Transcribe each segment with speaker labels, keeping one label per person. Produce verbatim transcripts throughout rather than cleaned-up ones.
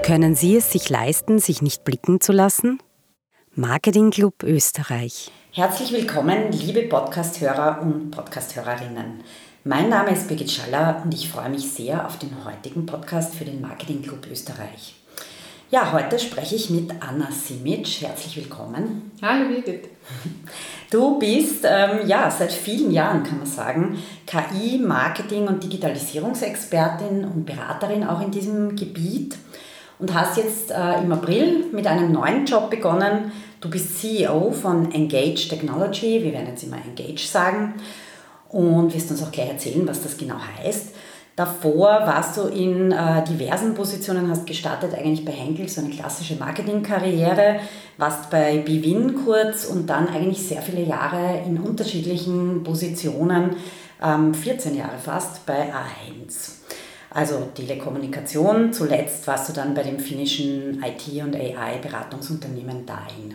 Speaker 1: Können Sie es sich leisten, sich nicht blicken zu lassen? Marketing Club Österreich.
Speaker 2: Herzlich willkommen, liebe Podcast-Hörer und Podcast-Hörerinnen. Mein Name ist Birgit Schaller und ich freue mich sehr auf den heutigen Podcast für den Marketing Club Österreich. Ja, heute spreche ich mit Anna Simic. Herzlich willkommen.
Speaker 3: Hallo Birgit.
Speaker 2: Du bist ähm, ja, seit vielen Jahren, kann man sagen, K I-, Marketing- und Digitalisierungsexpertin und Beraterin auch in diesem Gebiet und hast jetzt äh, im April mit einem neuen Job begonnen. Du bist C E O von Engage Technology, wir werden jetzt immer Engage sagen, und wirst uns auch gleich erzählen, was das genau heißt. Davor warst du in äh, diversen Positionen, hast gestartet eigentlich bei Henkel, so eine klassische Marketingkarriere, warst bei Bwin kurz und dann eigentlich sehr viele Jahre in unterschiedlichen Positionen, ähm, vierzehn Jahre fast, bei A eins. Also Telekommunikation, zuletzt warst du dann bei dem finnischen I T- und A I-Beratungsunternehmen Dain.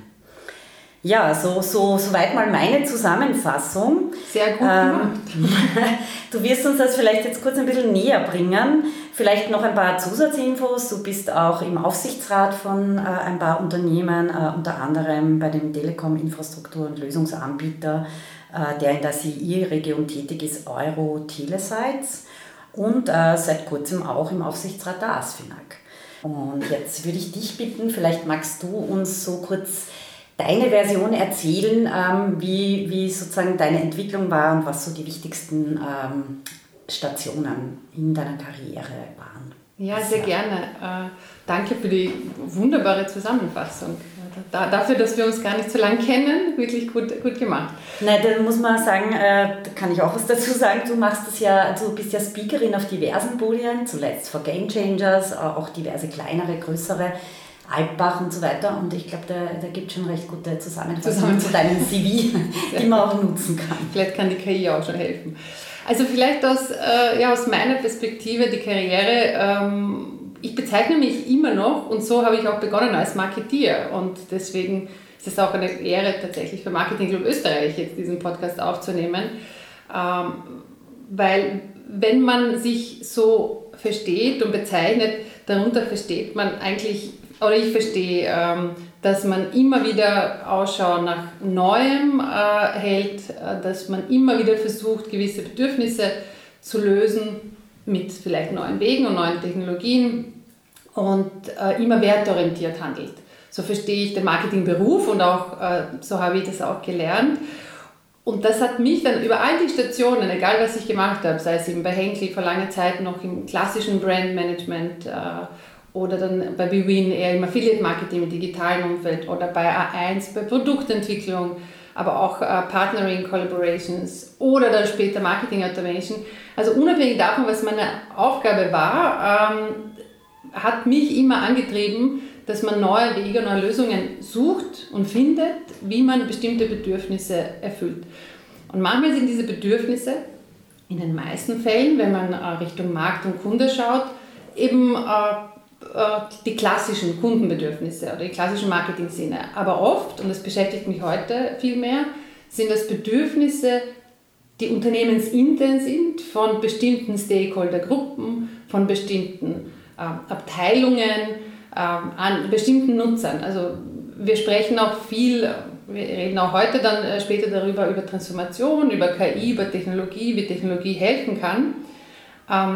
Speaker 2: Ja, so, so, soweit mal meine Zusammenfassung.
Speaker 3: Sehr gut gemacht.
Speaker 2: Ähm, du wirst uns das vielleicht jetzt kurz ein bisschen näher bringen. Vielleicht noch ein paar Zusatzinfos. Du bist auch im Aufsichtsrat von äh, ein paar Unternehmen, äh, unter anderem bei dem Telekom-Infrastruktur- und Lösungsanbieter, äh, der in der C I-Region tätig ist, Euro Telesites, und äh, seit kurzem auch im Aufsichtsrat der ASFINAG. Und jetzt würde ich dich bitten, vielleicht magst du uns so kurz deine Version erzählen, ähm, wie, wie sozusagen deine Entwicklung war und was so die wichtigsten ähm, Stationen in deiner Karriere waren.
Speaker 3: Ja, sehr ja. gerne. Äh, danke für die wunderbare Zusammenfassung. Da, dafür, dass wir uns gar nicht so lange kennen, wirklich gut, gut gemacht.
Speaker 2: Nein, da muss man sagen, äh, da kann ich auch was dazu sagen, du machst das ja, du bist ja Speakerin auf diversen Podien, zuletzt für Game Changers, auch diverse kleinere, größere, Alpbach und so weiter, und ich glaube, da, da gibt es schon recht gute Zusammenfassungen zu deinem C V, die man auch nutzen kann.
Speaker 3: Vielleicht kann die K I auch schon helfen. Also vielleicht aus, äh, ja, aus meiner Perspektive die Karriere, ähm, ich bezeichne mich immer noch, und so habe ich auch begonnen, als Marketeer, und deswegen ist es auch eine Ehre tatsächlich für Marketing Club Österreich jetzt diesen Podcast aufzunehmen, ähm, weil wenn man sich so versteht und bezeichnet, darunter versteht man eigentlich, oder ich verstehe, ähm, dass man immer wieder Ausschau nach Neuem äh, hält, äh, dass man immer wieder versucht, gewisse Bedürfnisse zu lösen mit vielleicht neuen Wegen und neuen Technologien und äh, immer wertorientiert handelt. So verstehe ich den Marketingberuf und auch äh, so habe ich das auch gelernt. Und das hat mich dann über all die Stationen, egal was ich gemacht habe, sei es eben bei Henkel vor langer Zeit noch im klassischen Brandmanagement, äh, oder dann bei Bwin eher im Affiliate-Marketing im digitalen Umfeld oder bei A eins bei Produktentwicklung, aber auch äh, Partnering, Collaborations oder dann später Marketing Automation. Also unabhängig davon, was meine Aufgabe war, ähm, hat mich immer angetrieben, dass man neue Wege, neue Lösungen sucht und findet, wie man bestimmte Bedürfnisse erfüllt. Und manchmal sind diese Bedürfnisse, in den meisten Fällen, wenn man äh, Richtung Markt und Kunde schaut, eben äh, die klassischen Kundenbedürfnisse oder die klassischen Marketing-Sinne. Aber oft, und das beschäftigt mich heute viel mehr, sind das Bedürfnisse, die unternehmensintern sind, von bestimmten Stakeholder-Gruppen, von bestimmten äh, Abteilungen, äh, an bestimmten Nutzern. Also wir sprechen auch viel, wir reden auch heute dann äh, später darüber, über Transformation, über K I, über Technologie, wie Technologie helfen kann. Ähm,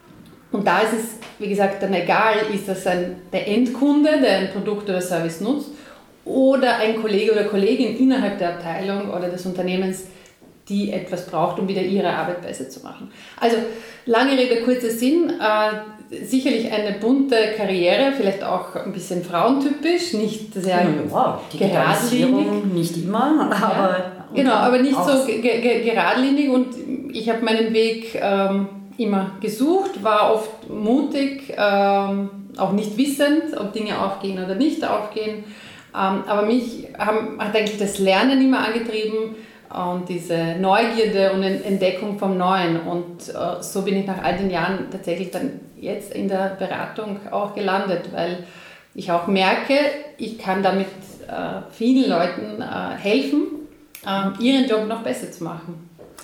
Speaker 3: Und da ist es, wie gesagt, dann egal, ist das ein, der Endkunde, der ein Produkt oder Service nutzt, oder ein Kollege oder Kollegin innerhalb der Abteilung oder des Unternehmens, die etwas braucht, um wieder ihre Arbeit besser zu machen. Also, lange Rede, kurzer Sinn, äh, sicherlich eine bunte Karriere, vielleicht auch ein bisschen frauentypisch, nicht sehr
Speaker 2: ja, geradlinig. Nicht immer, aber...
Speaker 3: Ja, genau, aber nicht so ge- ge- geradlinig, und ich habe meinen Weg... Ähm, immer gesucht, war oft mutig, ähm, auch nicht wissend, ob Dinge aufgehen oder nicht aufgehen. Ähm, aber mich haben, hat eigentlich das Lernen immer angetrieben und diese Neugierde und Entdeckung vom Neuen. Und äh, so bin ich nach all den Jahren tatsächlich dann jetzt in der Beratung auch gelandet, weil ich auch merke, ich kann damit äh, vielen Leuten äh, helfen, äh, ihren Job noch besser zu machen.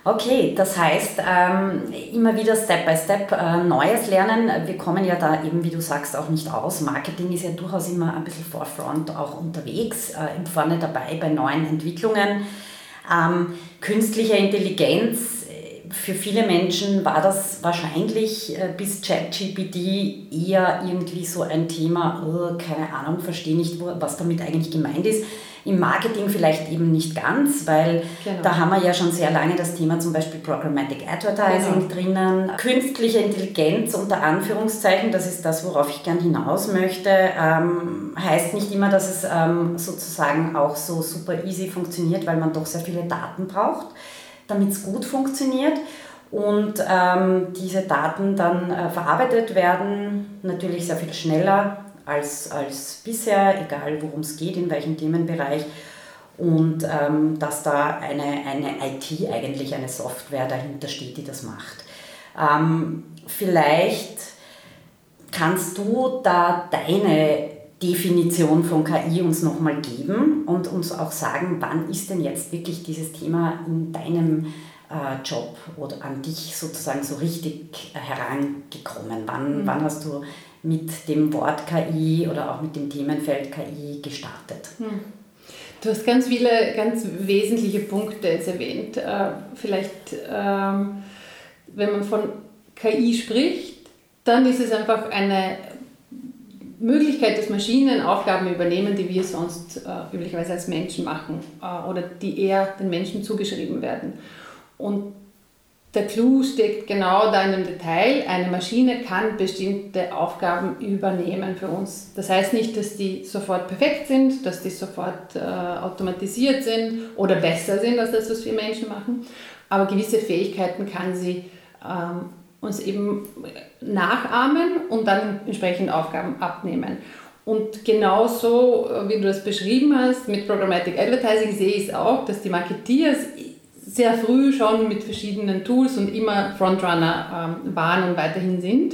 Speaker 2: Okay, das heißt, ähm, immer wieder Step by Step äh, Neues lernen. Wir kommen ja da eben, wie du sagst, auch nicht aus. Marketing ist ja durchaus immer ein bisschen forefront auch unterwegs, äh, vorne dabei bei neuen Entwicklungen. Ähm, künstliche Intelligenz, für viele Menschen war das wahrscheinlich äh, bis ChatGPT eher irgendwie so ein Thema, oh, keine Ahnung, verstehe nicht, wo, was damit eigentlich gemeint ist. Im Marketing vielleicht eben nicht ganz, weil genau. Da haben wir ja schon sehr lange das Thema zum Beispiel Programmatic Advertising genau. drinnen. Künstliche Intelligenz unter Anführungszeichen, das ist das, worauf ich gern hinaus möchte, ähm, heißt nicht immer, dass es ähm, sozusagen auch so super easy funktioniert, weil man doch sehr viele Daten braucht, damit es gut funktioniert. Und ähm, diese Daten dann äh, verarbeitet werden, natürlich sehr viel schneller als, als bisher, egal worum es geht, in welchem Themenbereich. Und ähm, dass da eine, eine I T, eigentlich eine Software dahinter steht, die das macht. Ähm, vielleicht kannst du da deine Definition von K I uns nochmal geben und uns auch sagen, wann ist denn jetzt wirklich dieses Thema in deinem äh, Job oder an dich sozusagen so richtig äh, herangekommen? Wann, mhm. wann hast du mit dem Wort K I oder auch mit dem Themenfeld K I gestartet?
Speaker 3: Mhm. Du hast ganz viele, ganz wesentliche Punkte jetzt erwähnt. Äh, vielleicht, ähm, wenn man von K I spricht, dann ist es einfach eine Möglichkeit, dass Maschinen Aufgaben übernehmen, die wir sonst äh, üblicherweise als Menschen machen äh, oder die eher den Menschen zugeschrieben werden. Und der Clou steckt genau da in dem Detail. Eine Maschine kann bestimmte Aufgaben übernehmen für uns. Das heißt nicht, dass die sofort perfekt sind, dass die sofort äh, automatisiert sind oder besser sind als das, was wir Menschen machen, aber gewisse Fähigkeiten kann sie ähm, uns eben nachahmen und dann entsprechend Aufgaben abnehmen. Und genauso, wie du das beschrieben hast, mit Programmatic Advertising sehe ich es auch, dass die Marketeers sehr früh schon mit verschiedenen Tools und immer Frontrunner ähm, waren und weiterhin sind.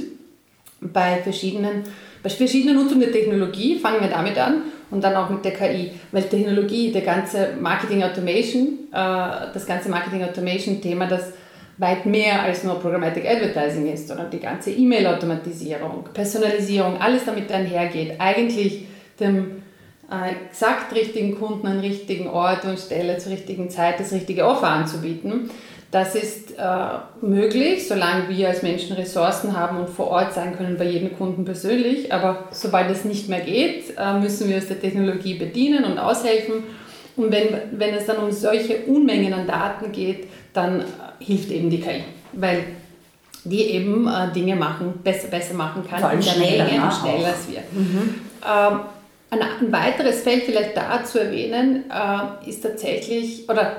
Speaker 3: Bei verschiedenen, bei verschiedenen Nutzung der Technologie fangen wir damit an und dann auch mit der K I, weil Technologie, der ganze Marketing Automation, äh, das ganze Marketing Automation Thema, das weit mehr als nur Programmatic Advertising ist, sondern die ganze E-Mail-Automatisierung, Personalisierung, alles damit einhergeht, eigentlich dem äh, exakt richtigen Kunden an richtigen Ort und Stelle zur richtigen Zeit das richtige Offer anzubieten. Das ist äh, möglich, solange wir als Menschen Ressourcen haben und vor Ort sein können bei jedem Kunden persönlich, aber sobald es nicht mehr geht, äh, müssen wir uns der Technologie bedienen und aushelfen. Und wenn, wenn es dann um solche Unmengen an Daten geht, dann äh, hilft eben die K I, weil die eben äh, Dinge machen, besser, besser machen kann.
Speaker 2: Vor allem schneller,
Speaker 3: Menge, schneller als wir. Mhm. Ähm, ein, ein weiteres Feld vielleicht da zu erwähnen, äh, ist tatsächlich, oder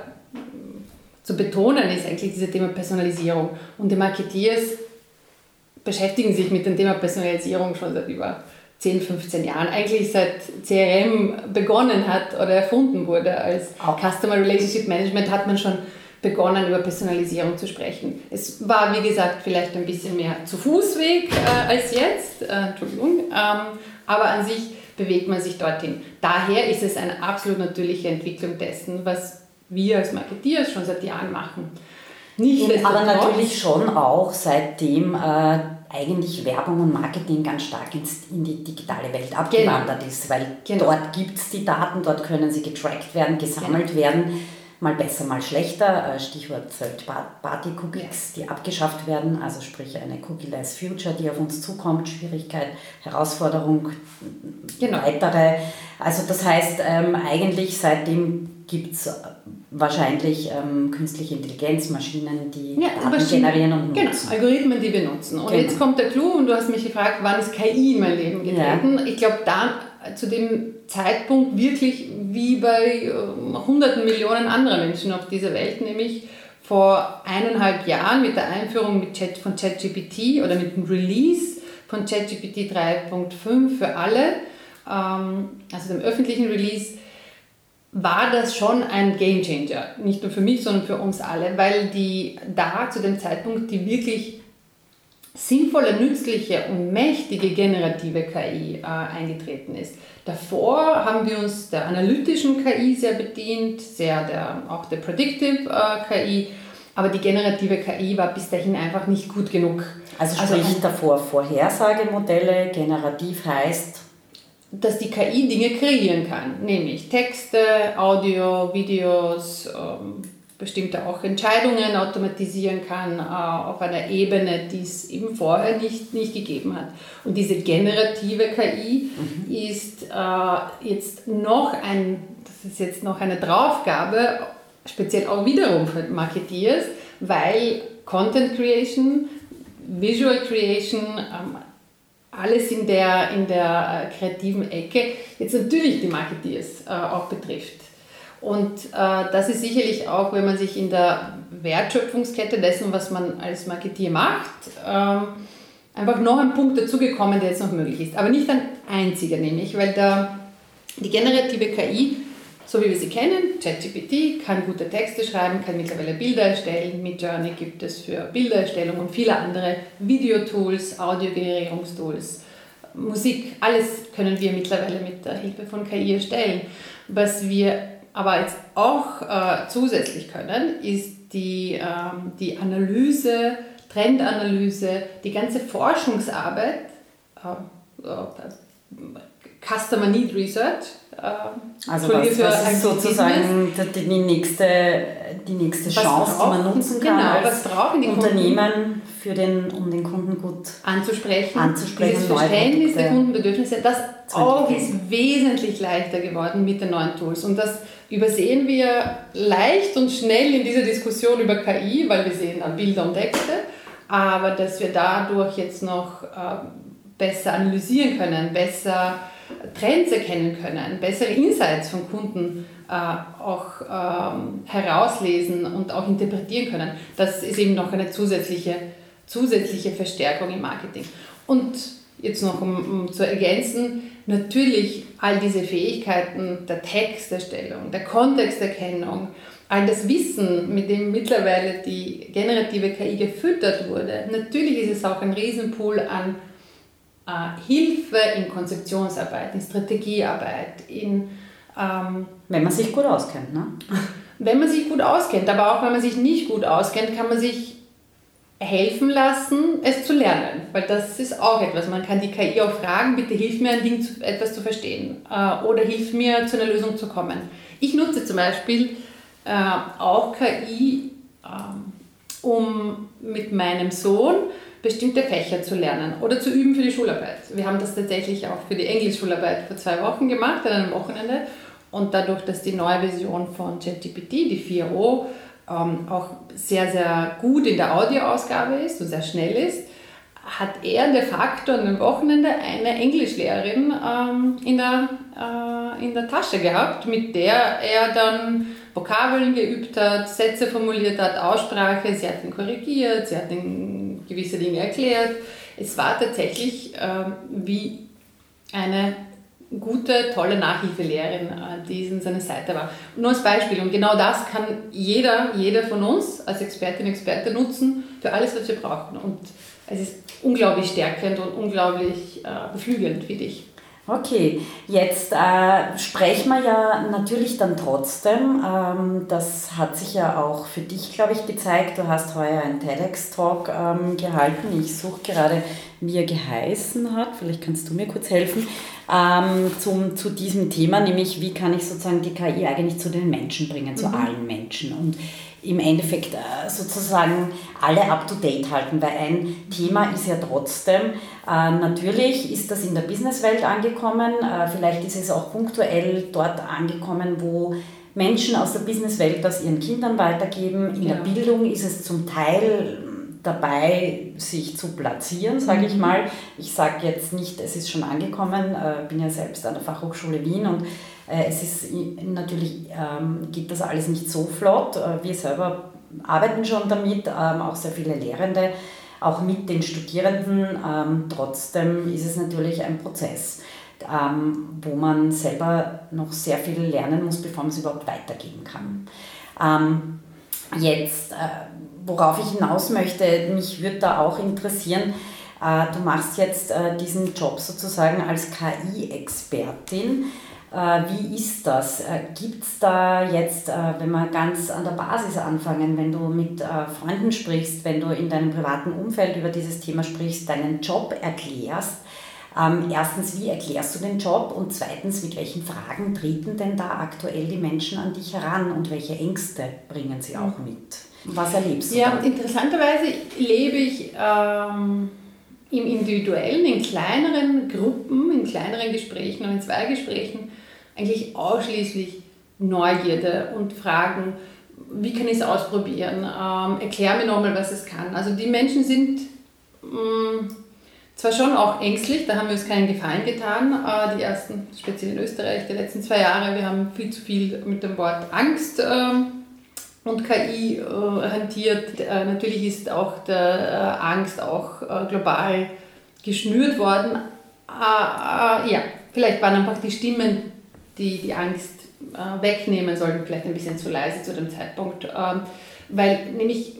Speaker 3: zu betonen, ist eigentlich dieses Thema Personalisierung. Und die Marketeers beschäftigen sich mit dem Thema Personalisierung schon seit über zehn, fünfzehn Jahren, eigentlich seit C R M begonnen hat oder erfunden wurde. Als Customer Relationship Management hat man schon begonnen, über Personalisierung zu sprechen. Es war, wie gesagt, vielleicht ein bisschen mehr zu Fußweg äh, als jetzt, äh, Entschuldigung, ähm, aber an sich bewegt man sich dorthin. Daher ist es eine absolut natürliche Entwicklung dessen, was wir als Marketeers schon seit Jahren machen.
Speaker 2: Nicht aber natürlich schon auch seitdem äh, eigentlich Werbung und Marketing ganz stark ins, in die digitale Welt abgewandert genau. ist, weil genau. dort gibt es die Daten, dort können sie getrackt werden, gesammelt genau. werden, mal besser, mal schlechter, Stichwort Third-Party-Cookies, ja. die abgeschafft werden, also sprich eine Cookie-less Future, die auf uns zukommt, Schwierigkeit, Herausforderung, genau. weitere. Also das heißt, ähm, eigentlich seitdem gibt es wahrscheinlich ähm, künstliche Intelligenz, Maschinen, die ja, Daten Maschinen, generieren und nutzen.
Speaker 3: Genau, Algorithmen, die wir nutzen. Und genau. jetzt kommt der Clou und du hast mich gefragt, wann ist K I in mein Leben getreten? Ja. Ich glaube, da zu dem Zeitpunkt wirklich wie bei äh, hunderten Millionen anderer Menschen auf dieser Welt, nämlich vor eineinhalb Jahren mit der Einführung mit Chat, von ChatGPT oder mit dem Release von ChatGPT drei Punkt fünf für alle, ähm, also dem öffentlichen Release, war das schon ein Gamechanger. Nicht nur für mich, sondern für uns alle, weil die da zu dem Zeitpunkt die wirklich sinnvolle, nützliche und mächtige generative K I äh, eingetreten ist. Davor haben wir uns der analytischen K I sehr bedient, sehr der, auch der Predictive äh, K I, Aber die generative K I war bis dahin einfach nicht gut genug.
Speaker 2: Also sprich also, davor Vorhersagemodelle, generativ heißt,
Speaker 3: dass die K I Dinge kreieren kann, nämlich Texte, Audio, Videos, ähm, bestimmte auch Entscheidungen automatisieren kann äh, auf einer Ebene, die es eben vorher nicht, nicht gegeben hat. Und diese generative K I mhm. ist äh, jetzt noch ein, das ist jetzt noch eine Draufgabe, speziell auch wiederum für Marketeers, weil Content Creation, Visual Creation, ähm, alles in der, in der äh, kreativen Ecke jetzt natürlich die Marketeers äh, auch betrifft. Und äh, das ist sicherlich auch, wenn man sich in der Wertschöpfungskette dessen, was man als Marketeer macht, ähm, einfach noch ein Punkt dazugekommen, der jetzt noch möglich ist. Aber nicht ein einziger, nämlich, weil da die generative K I, so wie wir sie kennen, ChatGPT, kann gute Texte schreiben, kann mittlerweile Bilder erstellen. Midjourney gibt es für Bildererstellung und viele andere Videotools, Audiogenerierungstools, Musik, alles können wir mittlerweile mit der Hilfe von K I erstellen. Was wir aber jetzt auch äh, zusätzlich können, ist die, ähm, die Analyse, Trendanalyse, die ganze Forschungsarbeit, äh, äh, Customer Need Research. Äh,
Speaker 2: also was, was ist sozusagen die, die nächste, die nächste Chance, die man nutzen kann
Speaker 3: genau,
Speaker 2: als Unternehmen, für den, um den Kunden gut
Speaker 3: anzusprechen.
Speaker 2: anzusprechen
Speaker 3: Dieses Verständnis der Kundenbedürfnisse, das auch ist wesentlich leichter geworden mit den neuen Tools. Und das übersehen wir leicht und schnell in dieser Diskussion über K I, weil wir sehen dann Bilder und Texte, aber dass wir dadurch jetzt noch äh, besser analysieren können, besser Trends erkennen können, bessere Insights von Kunden äh, auch ähm, herauslesen und auch interpretieren können. Das ist eben noch eine zusätzliche, zusätzliche Verstärkung im Marketing. Und jetzt noch, um, um zu ergänzen, natürlich all diese Fähigkeiten der Texterstellung, der Kontexterkennung, all das Wissen, mit dem mittlerweile die generative K I gefüttert wurde, natürlich ist es auch ein Riesenpool an äh, Hilfe in Konzeptionsarbeit, in Strategiearbeit, in... Ähm,
Speaker 2: wenn man sich gut auskennt, ne?
Speaker 3: Wenn man sich gut auskennt, aber auch wenn man sich nicht gut auskennt, kann man sich helfen lassen, es zu lernen, weil das ist auch etwas. Man kann die K I auch fragen, bitte hilf mir, ein Ding zu, etwas zu verstehen äh, oder hilf mir, zu einer Lösung zu kommen. Ich nutze zum Beispiel äh, auch K I, äh, um mit meinem Sohn bestimmte Fächer zu lernen oder zu üben für die Schularbeit. Wir haben das tatsächlich auch für die Englischschularbeit vor zwei Wochen gemacht, an einem Wochenende, und dadurch, dass die neue Version von ChatGPT, die vier Punkt null, Ähm, auch sehr, sehr gut in der Audioausgabe ist und sehr schnell ist, hat er de facto an dem Wochenende eine Englischlehrerin ähm, in, der, äh, in der Tasche gehabt, mit der er dann Vokabeln geübt hat, Sätze formuliert hat, Aussprache, sie hat ihn korrigiert, sie hat ihm gewisse Dinge erklärt. Es war tatsächlich äh, wie eine gute, tolle Nachhilfelehrerin, die in seiner Seite war. Nur als Beispiel. Und genau das kann jeder, jeder von uns als Expertin, Experte nutzen für alles, was wir brauchen. Und es ist unglaublich stärkend und unglaublich äh, beflügelnd, finde ich.
Speaker 2: Okay, jetzt äh, sprechen wir ja natürlich dann trotzdem, ähm, das hat sich ja auch für dich, glaube ich, gezeigt, du hast heuer einen TEDx-Talk ähm, gehalten, ich suche gerade, wie er geheißen hat, vielleicht kannst du mir kurz helfen, ähm, zum, zu diesem Thema, nämlich wie kann ich sozusagen die K I eigentlich zu den Menschen bringen, zu mhm. allen Menschen, und im Endeffekt äh, sozusagen alle up-to-date halten, weil ein Thema ist ja trotzdem, äh, natürlich ist das in der Businesswelt angekommen, äh, vielleicht ist es auch punktuell dort angekommen, wo Menschen aus der Businesswelt das ihren Kindern weitergeben. In ja. der Bildung ist es zum Teil dabei, sich zu platzieren, sage ich mal. Ich sage jetzt nicht, es ist schon angekommen, äh, bin ja selbst an der Fachhochschule Wien und äh, es ist natürlich, ähm, geht das alles nicht so flott. Äh, wir selber arbeiten schon damit, ähm, auch sehr viele Lehrende, auch mit den Studierenden. Ähm, trotzdem ist es natürlich ein Prozess, ähm, wo man selber noch sehr viel lernen muss, bevor man es überhaupt weitergeben kann. Ähm, jetzt, äh, worauf ich hinaus möchte, mich würde da auch interessieren, äh, du machst jetzt äh, diesen Job sozusagen als K I-Expertin. Wie ist das? Gibt es da jetzt, wenn wir ganz an der Basis anfangen, wenn du mit Freunden sprichst, wenn du in deinem privaten Umfeld über dieses Thema sprichst, deinen Job erklärst? Erstens, wie erklärst du den Job? Und zweitens, mit welchen Fragen treten denn da aktuell die Menschen an dich heran und welche Ängste bringen sie auch mit? Was erlebst du?
Speaker 3: Ja,
Speaker 2: da?
Speaker 3: Interessanterweise lebe ich ähm, im Individuellen, in kleineren Gruppen, in kleineren Gesprächen und in Zweiergesprächen eigentlich ausschließlich Neugierde und Fragen, wie kann ich es ausprobieren, ähm, erklär mir nochmal, was es kann. Also die Menschen sind mh, zwar schon auch ängstlich, da haben wir uns keinen Gefallen getan, äh, die ersten, speziell in Österreich, die letzten zwei Jahre, wir haben viel zu viel mit dem Wort Angst ähm, und K I äh, hantiert. Äh, natürlich ist auch der äh, Angst auch äh, global geschnürt worden. Äh, äh, ja, vielleicht waren einfach die Stimmen, die die Angst äh, wegnehmen sollten, vielleicht ein bisschen zu leise zu dem Zeitpunkt. Ähm, weil nämlich,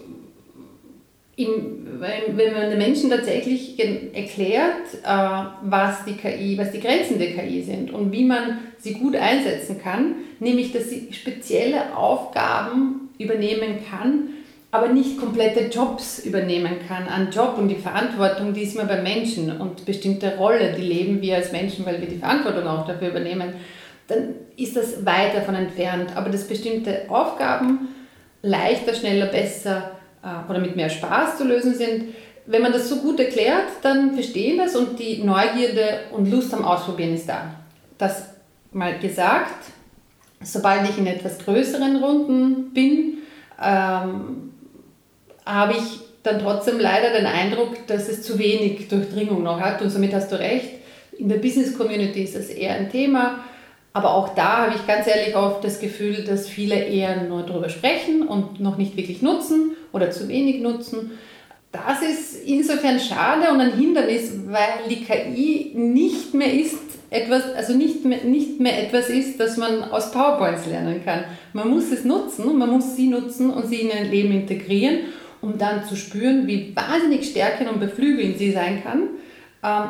Speaker 3: im, wenn, wenn man den Menschen tatsächlich erklärt, äh, was die K I, was die Grenzen der K I sind und wie man sie gut einsetzen kann, nämlich, dass sie spezielle Aufgaben übernehmen kann, aber nicht komplette Jobs übernehmen kann an Job, und die Verantwortung, die ist immer bei Menschen und bestimmte Rolle, die leben wir als Menschen, weil wir die Verantwortung auch dafür übernehmen, dann ist das weit davon entfernt. Aber dass bestimmte Aufgaben leichter, schneller, besser äh, oder mit mehr Spaß zu lösen sind, wenn man das so gut erklärt, dann verstehen das und die Neugierde und Lust am Ausprobieren ist da. Das mal gesagt, sobald ich in etwas größeren Runden bin, ähm, habe ich dann trotzdem leider den Eindruck, dass es zu wenig Durchdringung noch hat, und somit hast du recht, in der Business-Community ist das eher ein Thema, aber auch da habe ich ganz ehrlich oft das Gefühl, dass viele eher nur darüber sprechen und noch nicht wirklich nutzen oder zu wenig nutzen. Das ist insofern schade und ein Hindernis, weil die K I nicht mehr ist etwas, also nicht mehr, nicht mehr etwas ist, das man aus PowerPoints lernen kann. Man muss es nutzen, man muss sie nutzen und sie in ein Leben integrieren, um dann zu spüren, wie wahnsinnig stärkend und beflügelnd sie sein kann, ähm,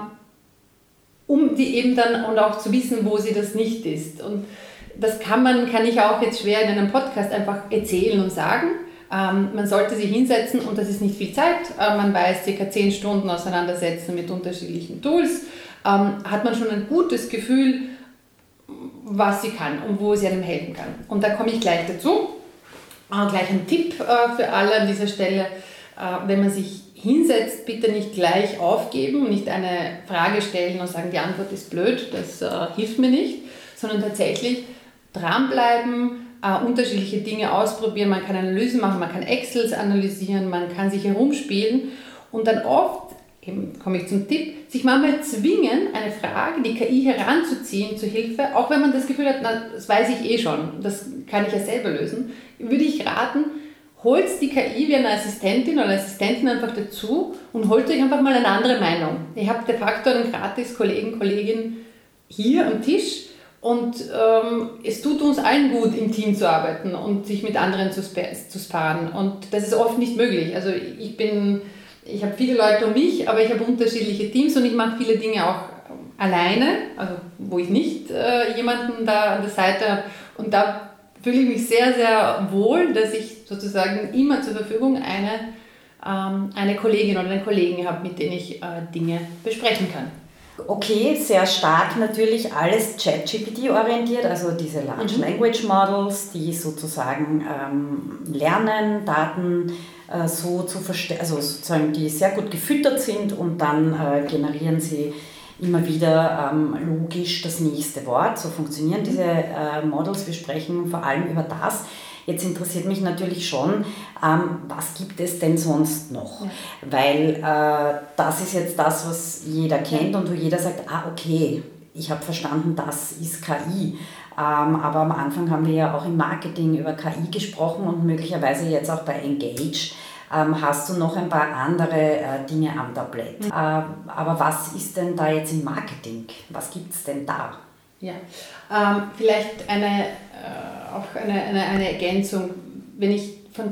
Speaker 3: um die eben dann und auch zu wissen, wo sie das nicht ist. Und das kann man, kann ich auch jetzt schwer in einem Podcast einfach erzählen und sagen. Ähm, man sollte sich hinsetzen und das ist nicht viel Zeit. Äh, man weiß, circa zehn Stunden auseinandersetzen mit unterschiedlichen Tools. Ähm, hat man schon ein gutes Gefühl, was sie kann und wo sie einem helfen kann. Und da komme ich gleich dazu. Äh, gleich ein Tipp äh, für alle an dieser Stelle. Äh, wenn man sich hinsetzt, bitte nicht gleich aufgeben, nicht eine Frage stellen und sagen, die Antwort ist blöd, das äh, hilft mir nicht, sondern tatsächlich dranbleiben, äh, unterschiedliche Dinge ausprobieren, man kann Analysen machen, man kann Excels analysieren, man kann sich herumspielen und dann oft, eben komme ich zum Tipp, sich manchmal zwingen, eine Frage, die K I heranzuziehen zur Hilfe, auch wenn man das Gefühl hat, na, das weiß ich eh schon, das kann ich ja selber lösen, würde ich raten, holt die K I wie eine Assistentin oder Assistenten einfach dazu und holt euch einfach mal eine andere Meinung. Ihr habt de facto einen gratis Kollegen, Kollegin hier am Tisch und ähm, es tut uns allen gut, im Team zu arbeiten und sich mit anderen zu, spa- zu sparen. Und das ist oft nicht möglich. Also ich bin, ich habe viele Leute um mich, aber ich habe unterschiedliche Teams und ich mache viele Dinge auch alleine, also wo ich nicht äh, jemanden da an der Seite habe. Und da fühle ich mich sehr, sehr wohl, dass ich sozusagen immer zur Verfügung eine, ähm, eine Kollegin oder einen Kollegen habe, mit denen ich äh, Dinge besprechen kann.
Speaker 2: Okay, sehr stark natürlich alles ChatGPT orientiert, also diese Large
Speaker 3: Mhm.
Speaker 2: Language Models, die sozusagen ähm, lernen, Daten äh, so zu verstehen, also sozusagen die sehr gut gefüttert sind und dann äh, generieren sie immer wieder ähm, logisch das nächste Wort. So funktionieren diese äh, Models. Wir sprechen vor allem über das. Jetzt interessiert mich natürlich schon, ähm, was gibt es denn sonst noch? Ja. Weil äh, das ist jetzt das, was jeder kennt und wo jeder sagt, ah okay, ich habe verstanden, das ist K I. Ähm, aber am Anfang haben wir ja auch im Marketing über K I gesprochen und möglicherweise jetzt auch bei Engage. Ähm, hast du noch ein paar andere äh, Dinge am Tablett. Mhm. Ähm, aber was ist denn da jetzt im Marketing? Was gibt es denn da?
Speaker 3: Ja, ähm, vielleicht eine, äh, auch eine, eine, eine Ergänzung. Wenn ich von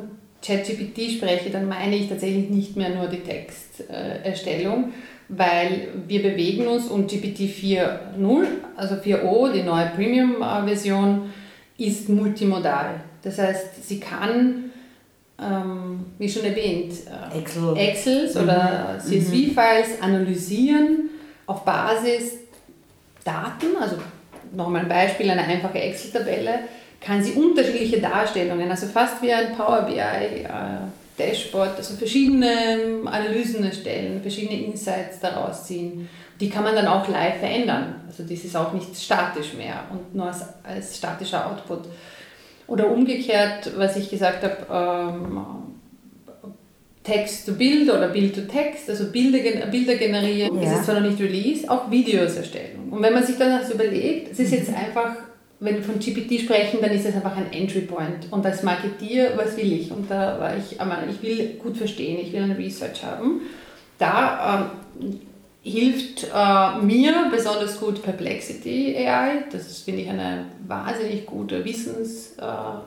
Speaker 3: ChatGPT spreche, dann meine ich tatsächlich nicht mehr nur die Texterstellung, weil wir bewegen uns und G P T vier Punkt null, also vier Punkt zero, die neue Premium-Version, ist multimodal. Das heißt, sie kann, ähm, wie schon erwähnt, äh,
Speaker 2: Excel.
Speaker 3: Excels
Speaker 2: mhm.
Speaker 3: oder C S V-Files analysieren auf Basis Daten, also nochmal ein Beispiel, eine einfache Excel-Tabelle, kann sie unterschiedliche Darstellungen, also fast wie ein Power B I äh, Dashboard, also verschiedene Analysen erstellen, verschiedene Insights daraus ziehen. Die kann man dann auch live verändern, also das ist auch nicht statisch mehr und nur als, als statischer Output. Oder umgekehrt, was ich gesagt habe, ähm, Text-to-Bild oder Bild-to-Text, also Bilder, Bilder generieren, ja. Ist es zwar noch nicht released, auch Videos erstellen. Und wenn man sich dann das überlegt, es ist jetzt einfach, wenn wir von G P T sprechen, dann ist es einfach ein Entry Point. Und als Marketeer, was will ich? Und da war ich, ich will gut verstehen, ich will ein Research haben. Da ähm, hilft äh, mir besonders gut Perplexity A I, das finde ich eine wahnsinnig gute Wissensdatenbank.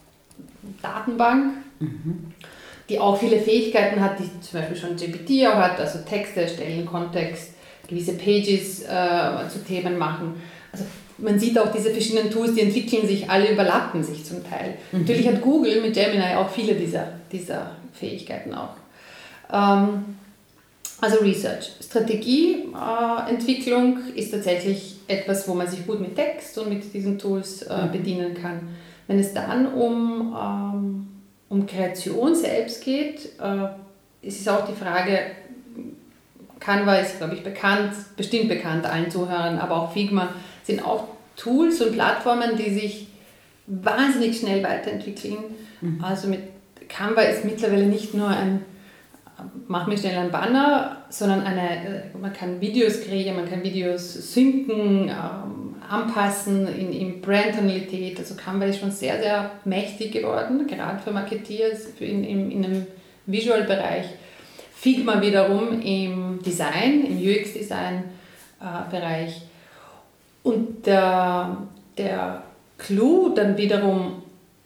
Speaker 3: Äh, mhm. Die auch viele Fähigkeiten hat, die zum Beispiel schon G P T auch hat, also Texte erstellen, Kontext, gewisse Pages äh, zu Themen machen. Also man sieht auch diese verschiedenen Tools, die entwickeln sich, alle überlappen sich zum Teil. Mhm. Natürlich hat Google mit Gemini auch viele dieser, dieser Fähigkeiten auch. Ähm, also Research. Strategieentwicklung äh, ist tatsächlich etwas, wo man sich gut mit Text und mit diesen Tools äh, mhm. bedienen kann. Wenn es dann um ähm, um Kreation selbst geht, äh, ist es auch die Frage, Canva ist, glaube ich, bekannt, bestimmt bekannt allen Zuhörern, aber auch Figma sind auch Tools und Plattformen, die sich wahnsinnig schnell weiterentwickeln. Mhm. Also mit Canva ist mittlerweile nicht nur ein, mach mir schnell einen Banner, sondern eine, man kann Videos kreieren, man kann Videos synken, ähm, anpassen in, in Brandtonalität. Also Canva ist schon sehr, sehr mächtig geworden, gerade für Marketeers in, in, in einem Visual-Bereich. Figma wiederum im Design, im U X-Design-Bereich. Äh, Und der, der Clou dann wiederum,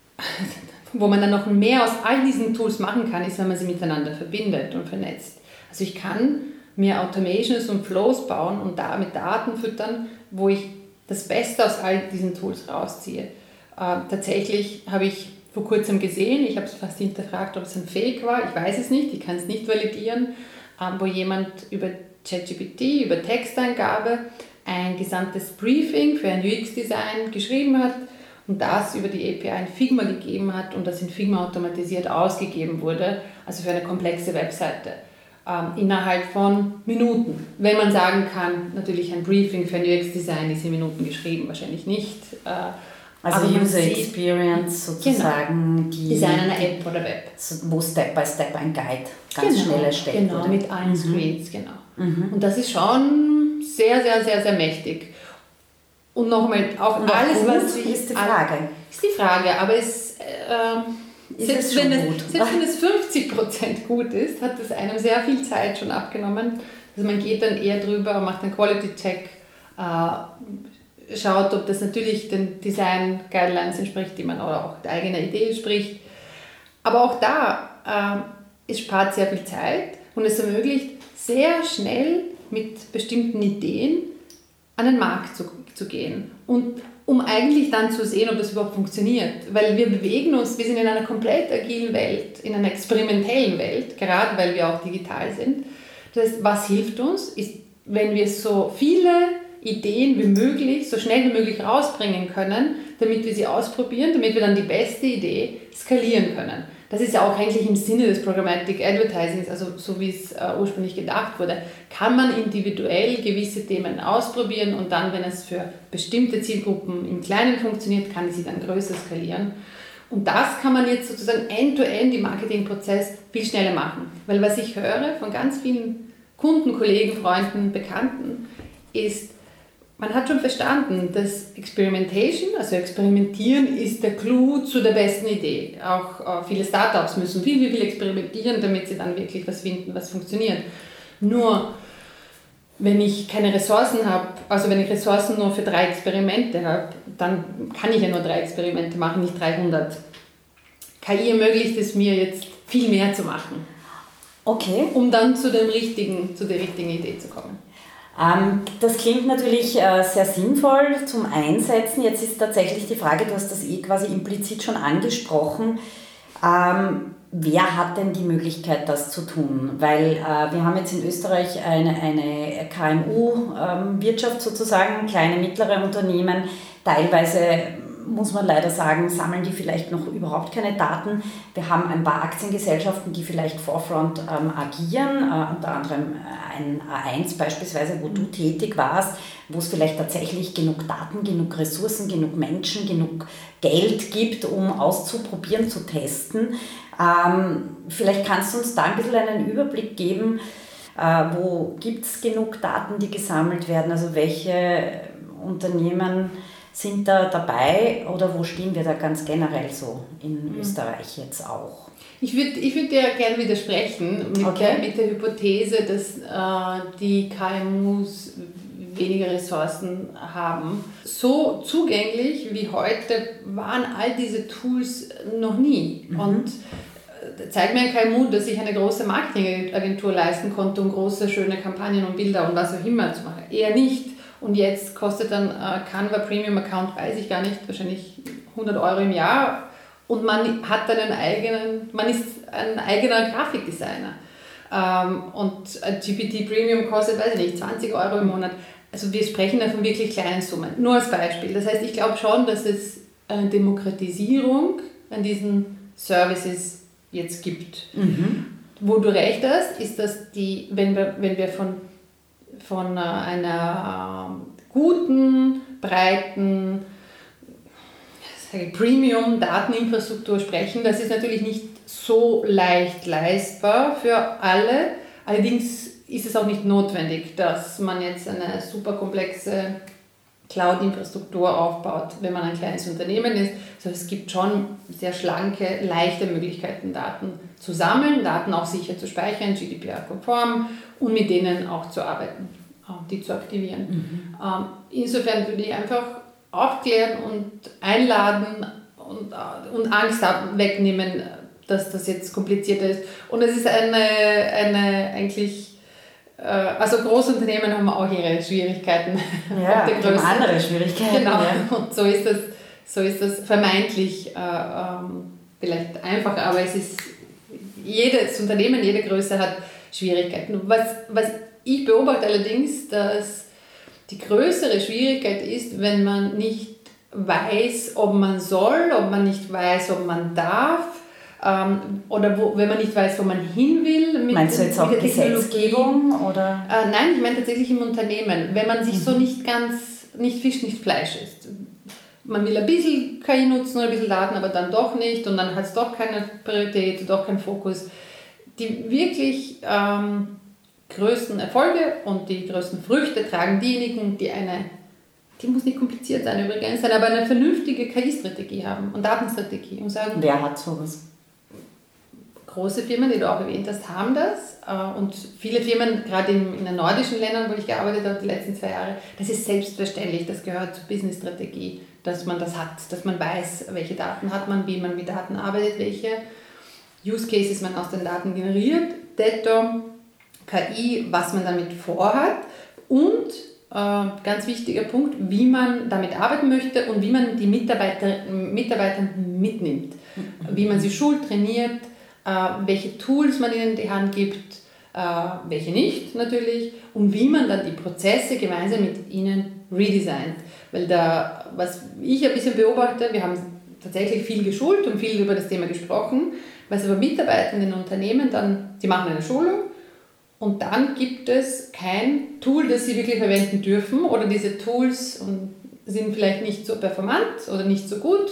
Speaker 3: wo man dann noch mehr aus all diesen Tools machen kann, ist, wenn man sie miteinander verbindet und vernetzt. Also ich kann mir Automations und Flows bauen und da mit Daten füttern, wo ich das Beste aus all diesen Tools rausziehe. Äh, tatsächlich habe ich vor kurzem gesehen, ich habe es fast hinterfragt, ob es ein Fake war, ich weiß es nicht, ich kann es nicht validieren, äh, wo jemand über ChatGPT, über Texteingabe ein gesamtes Briefing für ein U X-Design geschrieben hat und das über die A P I in Figma gegeben hat und das in Figma automatisiert ausgegeben wurde, also für eine komplexe Webseite. Ähm, innerhalb von Minuten. Wenn man sagen kann, natürlich ein Briefing für ein U X-Design ist in Minuten geschrieben, wahrscheinlich nicht. Äh,
Speaker 2: also User Experience sozusagen,
Speaker 3: genau,
Speaker 2: die
Speaker 3: Design einer App oder Web.
Speaker 2: Wo Step by Step ein Guide ganz
Speaker 3: genau,
Speaker 2: schnell erstellt
Speaker 3: genau,
Speaker 2: wurde.
Speaker 3: Mit allen mhm. Screens, genau.
Speaker 2: Mhm.
Speaker 3: Und das ist schon sehr, sehr, sehr, sehr mächtig. Und nochmal, auch
Speaker 2: Und
Speaker 3: alles,
Speaker 2: gut
Speaker 3: was
Speaker 2: ich, ist die Frage.
Speaker 3: Ist die Frage, aber es... Äh, Selbst wenn, es, selbst wenn es fünfzig Prozent gut ist, hat es einem sehr viel Zeit schon abgenommen. Also man geht dann eher drüber, macht einen Quality-Check, äh, schaut, ob das natürlich den Design-Guidelines entspricht, die man oder auch der eigenen Idee entspricht. Aber auch da, äh, es spart sehr viel Zeit und es ermöglicht, sehr schnell mit bestimmten Ideen an den Markt zu, zu gehen. Und um eigentlich dann zu sehen, ob das überhaupt funktioniert. Weil wir bewegen uns, wir sind in einer komplett agilen Welt, in einer experimentellen Welt, gerade weil wir auch digital sind. Das heißt, was hilft uns, ist, wenn wir so viele Ideen wie möglich, so schnell wie möglich rausbringen können, damit wir sie ausprobieren, damit wir dann die beste Idee skalieren können. Das ist ja auch eigentlich im Sinne des Programmatic Advertisings, also so wie es äh, ursprünglich gedacht wurde, kann man individuell gewisse Themen ausprobieren und dann, wenn es für bestimmte Zielgruppen im Kleinen funktioniert, kann ich sie dann größer skalieren. Und das kann man jetzt sozusagen end-to-end im Marketingprozess viel schneller machen. Weil was ich höre von ganz vielen Kunden, Kollegen, Freunden, Bekannten, ist, man hat schon verstanden, dass Experimentation, also Experimentieren, ist der Clou zu der besten Idee. Auch äh, viele Startups müssen viel, viel, viel experimentieren, damit sie dann wirklich was finden, was funktioniert. Nur, wenn ich keine Ressourcen habe, also wenn ich Ressourcen nur für drei Experimente habe, dann kann ich ja nur drei Experimente machen, nicht dreihundert. K I ermöglicht es mir jetzt viel mehr zu machen.
Speaker 2: Okay.
Speaker 3: Um dann zu, dem richtigen, zu der richtigen Idee zu kommen.
Speaker 2: Ähm, das klingt natürlich äh, sehr sinnvoll zum Einsetzen. Jetzt ist tatsächlich die Frage, du hast das eh quasi implizit schon angesprochen. Ähm, wer hat denn die Möglichkeit, das zu tun? Weil äh, wir haben jetzt in Österreich eine, eine K M U-Wirtschaft sozusagen, kleine, mittlere Unternehmen. Teilweise muss man leider sagen, sammeln die vielleicht noch überhaupt keine Daten. Wir haben ein paar Aktiengesellschaften, die vielleicht Forefront ähm, agieren, äh, unter anderem ein A eins beispielsweise, wo du tätig warst, wo es vielleicht tatsächlich genug Daten, genug Ressourcen, genug Menschen, genug Geld gibt, um auszuprobieren, zu testen. Ähm, vielleicht kannst du uns da ein bisschen einen Überblick geben, äh, wo gibt es genug Daten, die gesammelt werden, also welche Unternehmen sind da dabei oder wo stehen wir da ganz generell so in mhm. Österreich jetzt auch?
Speaker 3: Ich würde ich würd dir gerne widersprechen mit,
Speaker 2: okay.
Speaker 3: der, mit der Hypothese, dass äh, die K M Us weniger Ressourcen haben. So zugänglich wie heute waren all diese Tools noch nie. Mhm. Und äh, zeigt mir ein K M U, dass sich eine große Marketingagentur leisten konnte, um große, schöne Kampagnen und Bilder und was auch immer zu machen. Eher nicht. Und jetzt kostet dann äh, Canva Premium Account, weiß ich gar nicht, wahrscheinlich hundert Euro im Jahr. Und man hat dann einen eigenen, man ist ein eigener Grafikdesigner. Ähm, und ein G P T Premium kostet, weiß ich nicht, zwanzig Euro im Monat. Also wir sprechen da von wirklich kleinen Summen. Nur als Beispiel. Das heißt, ich glaube schon, dass es eine Demokratisierung an diesen Services jetzt gibt. Mhm. Wo du recht hast, ist, dass die, wenn wir, wenn wir von von einer guten, breiten Premium-Dateninfrastruktur sprechen. Das ist natürlich nicht so leicht leistbar für alle. Allerdings ist es auch nicht notwendig, dass man jetzt eine super komplexe Cloud-Infrastruktur aufbaut, wenn man ein kleines Unternehmen ist. Also es gibt schon sehr schlanke, leichte Möglichkeiten, Daten zu sammeln, Daten auch sicher zu speichern, G D P R-konform und mit denen auch zu arbeiten, die zu aktivieren. Mhm. Insofern würde ich einfach aufklären und einladen und, und Angst wegnehmen, dass das jetzt komplizierter ist. Und es ist eine, eine eigentlich, also Großunternehmen haben auch ihre Schwierigkeiten.
Speaker 2: Ja, die haben andere Schwierigkeiten.
Speaker 3: Genau,
Speaker 2: ja.
Speaker 3: Und so ist das, so ist das vermeintlich äh, ähm, vielleicht einfacher, aber es ist, jedes Unternehmen, jede Größe hat Schwierigkeiten. Was, was ich beobachte allerdings, dass die größere Schwierigkeit ist, wenn man nicht weiß, ob man soll, ob man nicht weiß, ob man darf, ähm, oder wo, wenn man nicht weiß, wo man hin will. Mit,
Speaker 2: Meinst du jetzt auch Gesetzgebung? Oder?
Speaker 3: Äh, nein, ich meine tatsächlich im Unternehmen. Wenn man sich mhm. so nicht ganz, nicht Fisch, nicht Fleisch ist. Man will ein bisschen K I nutzen oder ein bisschen Daten, aber dann doch nicht und dann hat es doch keine Priorität, doch keinen Fokus. Die wirklich ähm, größten Erfolge und die größten Früchte tragen diejenigen, die eine, die muss nicht kompliziert sein übrigens, aber eine vernünftige K I-Strategie haben und Datenstrategie und sagen,
Speaker 2: wer hat sowas?
Speaker 3: Große Firmen, die du auch erwähnt hast, haben das und viele Firmen, gerade in, in den nordischen Ländern, wo ich gearbeitet habe die letzten zwei Jahre, das ist selbstverständlich, das gehört zur Business-Strategie, dass man das hat, dass man weiß, welche Daten hat man, wie man mit Daten arbeitet, welche Use Cases man aus den Daten generiert, detto K I, was man damit vorhat und äh, ganz wichtiger Punkt, wie man damit arbeiten möchte und wie man die Mitarbeiter, Mitarbeiter mitnimmt, mhm. wie man sie schult, trainiert, äh, welche Tools man ihnen in die Hand gibt, äh, welche nicht natürlich und wie man dann die Prozesse gemeinsam mit ihnen redesignt. Weil da, was ich ein bisschen beobachte, wir haben tatsächlich viel geschult und viel über das Thema gesprochen, was aber Mitarbeiter in den Unternehmen dann, die machen eine Schulung und dann gibt es kein Tool, das sie wirklich verwenden dürfen oder diese Tools sind vielleicht nicht so performant oder nicht so gut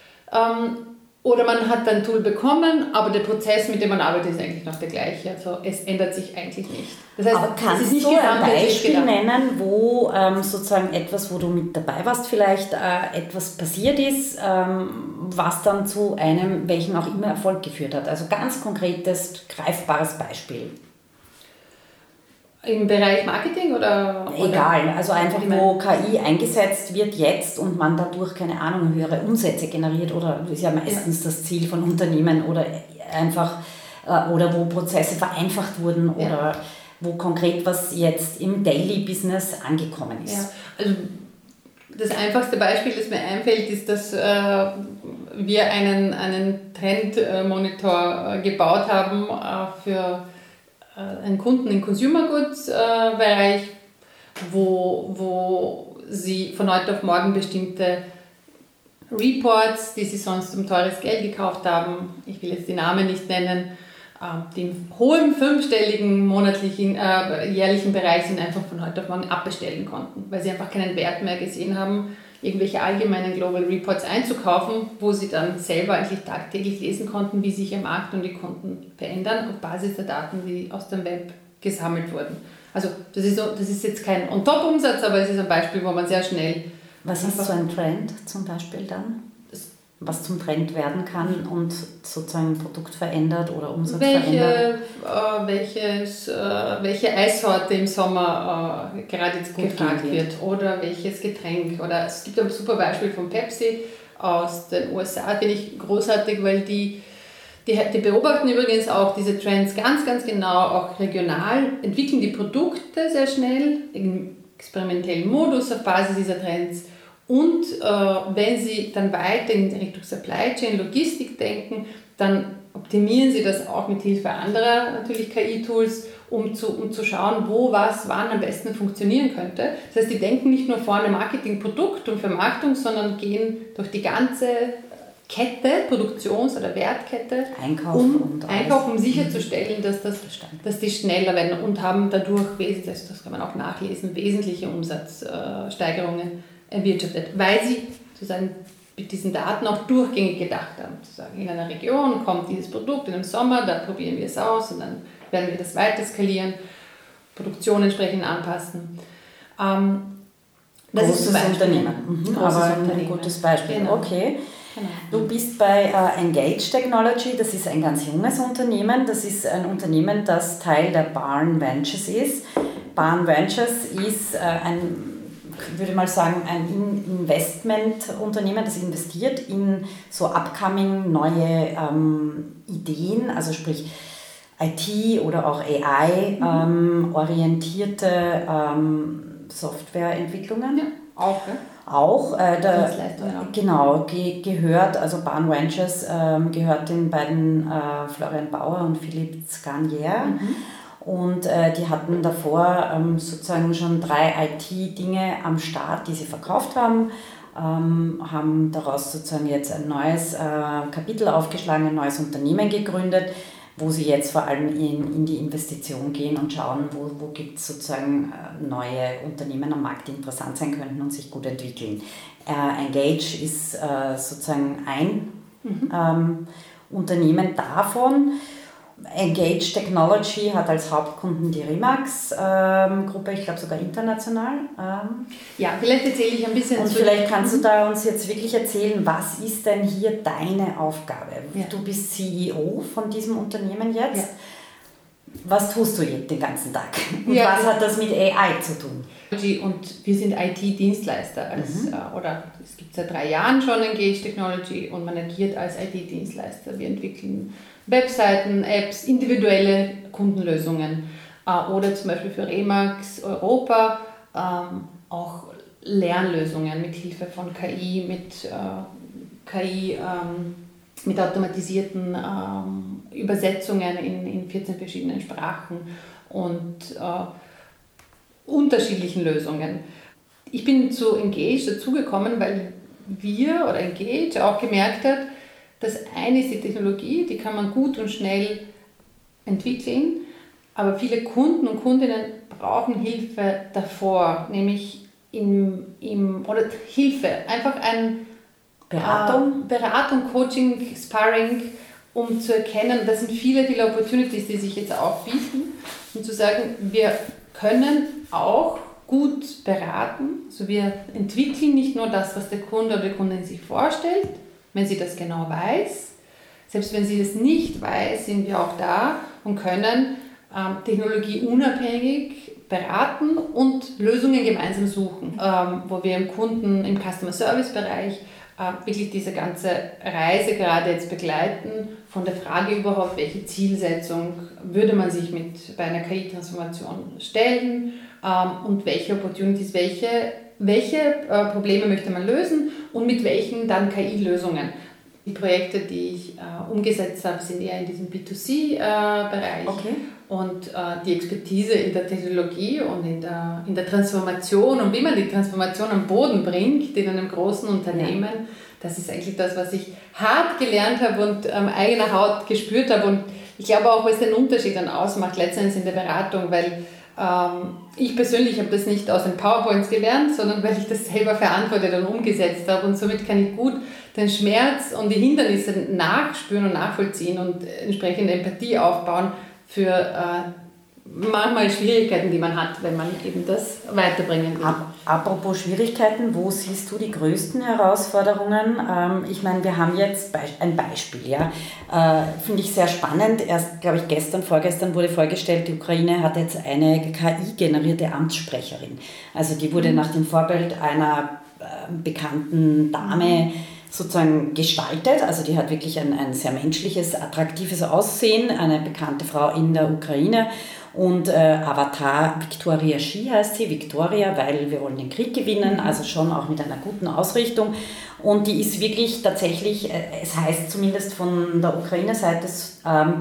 Speaker 3: oder man hat ein Tool bekommen, aber der Prozess, mit dem man arbeitet, ist eigentlich noch der gleiche. Also es ändert sich eigentlich nicht. Das heißt,
Speaker 2: aber kannst
Speaker 3: es ist nicht
Speaker 2: du ein Beispiel
Speaker 3: gedacht.
Speaker 2: nennen, wo ähm, sozusagen etwas, wo du mit dabei warst, vielleicht äh, etwas passiert ist, ähm, was dann zu einem, welchen auch immer Erfolg geführt hat? Also ganz konkretes, greifbares Beispiel.
Speaker 3: Im Bereich Marketing oder?
Speaker 2: Egal,
Speaker 3: oder?
Speaker 2: also einfach, wo K I eingesetzt wird jetzt und man dadurch, keine Ahnung, höhere Umsätze generiert oder das ist ja meistens ja. das Ziel von Unternehmen oder einfach, oder wo Prozesse vereinfacht wurden oder ja. wo konkret was jetzt im Daily Business angekommen ist.
Speaker 3: Ja. Also das einfachste Beispiel, das mir einfällt, ist, dass äh, wir einen, einen Trendmonitor äh, gebaut haben äh, für einen Kunden im Consumer Goods äh, Bereich, wo, wo sie von heute auf morgen bestimmte Reports, die sie sonst um teures Geld gekauft haben, ich will jetzt die Namen nicht nennen, äh, die im hohen fünfstelligen monatlichen, äh, jährlichen Bereich sind, einfach von heute auf morgen abbestellen konnten, weil sie einfach keinen Wert mehr gesehen haben, irgendwelche allgemeinen Global Reports einzukaufen, wo sie dann selber eigentlich tagtäglich lesen konnten, wie sich ihr Markt und die Kunden verändern auf Basis der Daten, die aus dem Web gesammelt wurden. Also das ist, so, das ist jetzt kein On-Top-Umsatz, aber es ist ein Beispiel, wo man sehr schnell...
Speaker 2: Was ist so ein Trend zum Beispiel dann? Was zum Trend werden kann und sozusagen ein Produkt verändert oder Umsatz
Speaker 3: welche,
Speaker 2: verändert?
Speaker 3: Äh, welches, äh, welche Eissorte im Sommer äh, gerade jetzt gut gefragt wird oder welches Getränk. Oder es gibt ein super Beispiel von Pepsi aus den U S A, finde ich großartig, weil die, die, die beobachten übrigens auch diese Trends ganz, ganz genau, auch regional, entwickeln die Produkte sehr schnell im experimentellen Modus auf Basis dieser Trends. Und äh, wenn Sie dann weiter in Richtung Supply Chain, Logistik denken, dann optimieren Sie das auch mit Hilfe anderer natürlich K I-Tools, um zu, um zu schauen, wo was wann am besten funktionieren könnte. Das heißt, die denken nicht nur vorne Marketing, Produkt und Vermarktung, sondern gehen durch die ganze Kette, Produktions- oder Wertkette,
Speaker 2: Einkauf
Speaker 3: um,
Speaker 2: und
Speaker 3: Einkauf, um sicherzustellen, dass, das, dass die schneller werden und haben dadurch, das, das kann man auch nachlesen, wesentliche Umsatzsteigerungen erwirtschaftet, weil sie sozusagen mit diesen Daten auch durchgängig gedacht haben. Sozusagen in einer Region kommt dieses Produkt in im Sommer, da probieren wir es aus und dann werden wir das weiter skalieren, Produktion entsprechend anpassen. Ähm, das
Speaker 2: Großes
Speaker 3: ist ein
Speaker 2: Unternehmen, mhm.
Speaker 3: Großes
Speaker 2: aber ein
Speaker 3: Unternehmen.
Speaker 2: gutes Beispiel.
Speaker 3: Genau.
Speaker 2: Okay.
Speaker 3: Genau.
Speaker 2: Du bist bei äh, Engage Technology, das ist ein ganz junges Unternehmen, das ist ein Unternehmen, das Teil der Barn Ventures ist. Barn Ventures ist äh, ein ich würde mal sagen, ein Investmentunternehmen, das investiert in so upcoming neue ähm, Ideen, also sprich I T oder auch A I-orientierte ähm, ähm, Softwareentwicklungen.
Speaker 3: Ja, auch, ja.
Speaker 2: Auch, äh, der,
Speaker 3: ja.
Speaker 2: genau, ge, gehört, also Barn Ventures ähm, gehört den beiden äh, Florian Bauer und Philippe Zganier. Mhm. Und äh, die hatten davor ähm, sozusagen schon drei I T-Dinge am Start, die sie verkauft haben, ähm, haben daraus sozusagen jetzt ein neues äh, Kapitel aufgeschlagen, ein neues Unternehmen gegründet, wo sie jetzt vor allem in, in die Investition gehen und schauen, wo, wo gibt es sozusagen äh, neue Unternehmen am Markt, die interessant sein könnten und sich gut entwickeln. Äh, Engage ist äh, sozusagen ein mhm. ähm, Unternehmen davon. Engage Technology hat als Hauptkunden die Remax-Gruppe, ähm, ich glaube sogar international. Ähm.
Speaker 3: Ja, vielleicht erzähle ich ein bisschen.
Speaker 2: Und vielleicht kannst du da uns jetzt wirklich erzählen, was ist denn hier deine Aufgabe? Ja. Du bist C E O von diesem Unternehmen jetzt. Ja. Was tust du jetzt den ganzen Tag? Und ja, was hat das mit A I zu tun?
Speaker 3: Und wir sind I T-Dienstleister. Als, mhm. äh, oder es gibt seit drei Jahren schon Engage Technology und man agiert als I T-Dienstleister. Wir entwickeln Webseiten, Apps, individuelle Kundenlösungen äh, oder zum Beispiel für Remax Europa ähm, auch Lernlösungen mit Hilfe von K I, mit äh, K I, ähm, mit automatisierten ähm, Übersetzungen in, in vierzehn verschiedenen Sprachen und äh, unterschiedlichen Lösungen. Ich bin zu Engage dazugekommen, weil wir oder Engage auch gemerkt hat, das eine ist die Technologie, die kann man gut und schnell entwickeln, aber viele Kunden und Kundinnen brauchen Hilfe davor, nämlich im, im oder Hilfe, einfach ein Beratung, äh, Beratung, Coaching, Sparring, um zu erkennen, das sind viele, viele Opportunities, die sich jetzt auch bieten, um zu sagen, wir können auch gut beraten, also wir entwickeln nicht nur das, was der Kunde oder die Kundin sich vorstellt, wenn sie das genau weiß. Selbst wenn sie das nicht weiß, sind wir auch da und können ähm, technologieunabhängig beraten und Lösungen gemeinsam suchen, ähm, wo wir im Kunden, im Customer Service Bereich äh, wirklich diese ganze Reise gerade jetzt begleiten, von der Frage überhaupt, welche Zielsetzung würde man sich mit, bei einer K I-Transformation stellen ähm, und welche Opportunities, welche, welche äh, Probleme möchte man lösen und mit welchen dann K I-Lösungen. Die Projekte, die ich äh, umgesetzt habe, sind eher in diesem B zwei C-Bereich. Äh, okay. Und äh, die Expertise in der Technologie und in der, in der Transformation und wie man die Transformation am Boden bringt in einem großen Unternehmen, ja. Das ist eigentlich das, was ich hart gelernt habe und am ähm, eigener Haut gespürt habe. Und ich glaube auch, was den Unterschied dann ausmacht, letztendlich in der Beratung, weil ähm, ich persönlich habe das nicht aus den PowerPoints gelernt, sondern weil ich das selber verantwortet und umgesetzt habe. Und somit kann ich gut den Schmerz und die Hindernisse nachspüren und nachvollziehen und entsprechende Empathie aufbauen für äh, manchmal Schwierigkeiten, die man hat, wenn man eben das weiterbringen will.
Speaker 2: Apropos Schwierigkeiten, wo siehst du die größten Herausforderungen? Ähm, ich meine, wir haben jetzt ein Beispiel, ja, äh, finde ich sehr spannend. Erst, glaube ich, gestern, vorgestern wurde vorgestellt, die Ukraine hat jetzt eine K I-generierte Amtssprecherin. Also die wurde mhm. nach dem Vorbild einer äh, bekannten Dame sozusagen gestaltet, also die hat wirklich ein, ein sehr menschliches, attraktives Aussehen, eine bekannte Frau in der Ukraine und äh, Avatar Victoria Shi heißt sie, Victoria, weil wir wollen den Krieg gewinnen, also schon auch mit einer guten Ausrichtung und die ist wirklich tatsächlich, äh, es heißt zumindest von der Ukraine-Seite, ähm,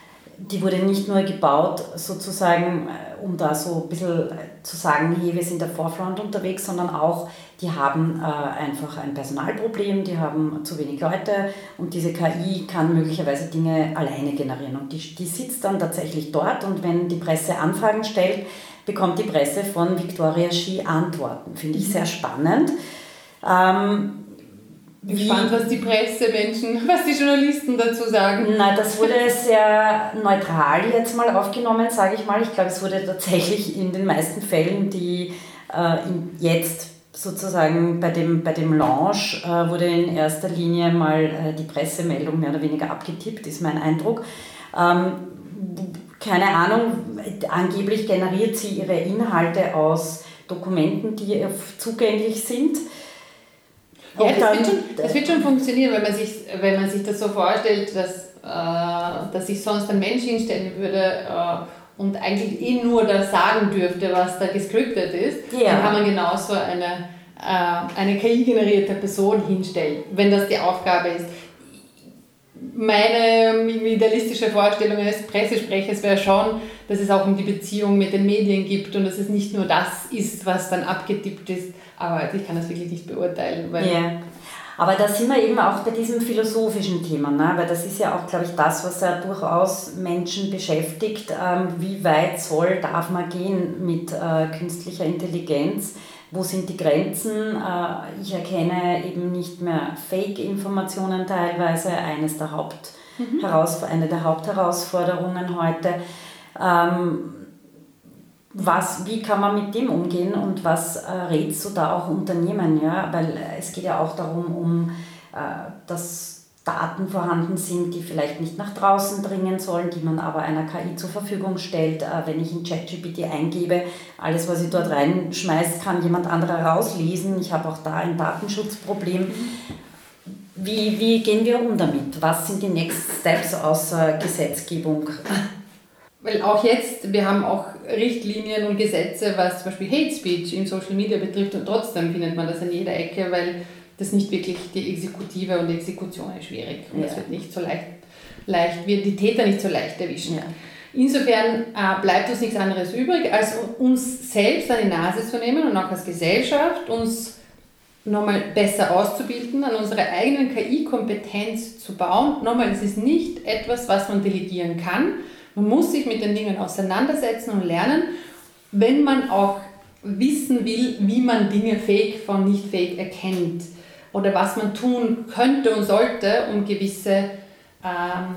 Speaker 2: die wurde nicht nur gebaut, sozusagen, um da so ein bisschen zu sagen, hey, wir sind der Forefront unterwegs, sondern auch, die haben äh, einfach ein Personalproblem, die haben zu wenig Leute und diese K I kann möglicherweise Dinge alleine generieren. Und die, die sitzt dann tatsächlich dort und wenn die Presse Anfragen stellt, bekommt die Presse von Victoria Shi Antworten. Finde ich sehr spannend. Ähm,
Speaker 3: Ich bin gespannt, was die Pressemenschen, was die Journalisten dazu sagen.
Speaker 2: Na, das wurde sehr neutral jetzt mal aufgenommen, sage ich mal. Ich glaube, es wurde tatsächlich in den meisten Fällen, die äh, in jetzt sozusagen bei dem, bei dem Launch äh, wurde in erster Linie mal äh, die Pressemeldung mehr oder weniger abgetippt, ist mein Eindruck. Ähm, keine Ahnung, angeblich generiert sie ihre Inhalte aus Dokumenten, die zugänglich sind.
Speaker 3: Ja, das wird, schon, das wird schon funktionieren, wenn man sich, wenn man sich das so vorstellt, dass, äh, dass sich sonst ein Mensch hinstellen würde äh, und eigentlich eh nur das sagen dürfte, was da gescriptet ist, ja. Dann kann man genauso eine, äh, eine K I-generierte Person hinstellen, wenn das die Aufgabe ist. Meine idealistische Vorstellung als Pressesprechers wäre schon, dass es auch um die Beziehung mit den Medien gibt und dass es nicht nur das ist, was dann abgetippt ist. Aber ich kann das wirklich nicht beurteilen. Weil
Speaker 2: yeah. Aber da sind wir eben auch bei diesem philosophischen Thema, ne? Weil das ist ja auch, glaube ich, das, was ja durchaus Menschen beschäftigt. Ähm, wie weit soll, darf man gehen mit äh, künstlicher Intelligenz? Wo sind die Grenzen? Äh, ich erkenne eben nicht mehr Fake-Informationen teilweise, eines der Haupt- mhm. Heraus- eine der Hauptherausforderungen heute. Ähm, Was, wie kann man mit dem umgehen und was äh, rätst du da auch Unternehmen? Ja? Weil äh, es geht ja auch darum, um, äh, dass Daten vorhanden sind, die vielleicht nicht nach draußen dringen sollen, die man aber einer K I zur Verfügung stellt. Äh, wenn ich in ChatGPT eingebe, alles, was ich dort reinschmeiße, kann jemand anderer rauslesen. Ich habe auch da ein Datenschutzproblem. Wie, wie gehen wir um damit? Was sind die Next Steps außer Gesetzgebung?
Speaker 3: Weil auch jetzt, wir haben auch Richtlinien und Gesetze, was zum Beispiel Hate Speech in Social Media betrifft und trotzdem findet man das an jeder Ecke, weil das nicht wirklich die Exekutive und die Exekution ist schwierig und es ja. wird nicht so leicht, leicht, wird die Täter nicht so leicht erwischen. Ja. Insofern äh, bleibt uns nichts anderes übrig, als uns selbst an die Nase zu nehmen und auch als Gesellschaft uns nochmal besser auszubilden, an unserer eigenen K I-Kompetenz zu bauen. Nochmal, es ist nicht etwas, was man delegieren kann. Man muss sich mit den Dingen auseinandersetzen und lernen, wenn man auch wissen will, wie man Dinge fake von nicht fake erkennt oder was man tun könnte und sollte, um gewisse ähm,